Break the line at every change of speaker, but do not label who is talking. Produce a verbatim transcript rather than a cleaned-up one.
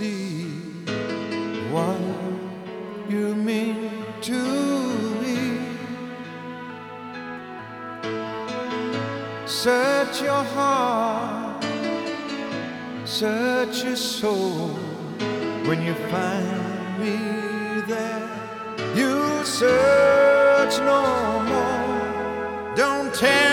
see what you mean to me. Search your heart, search your soul. When you find me there, you search no more. Don't tell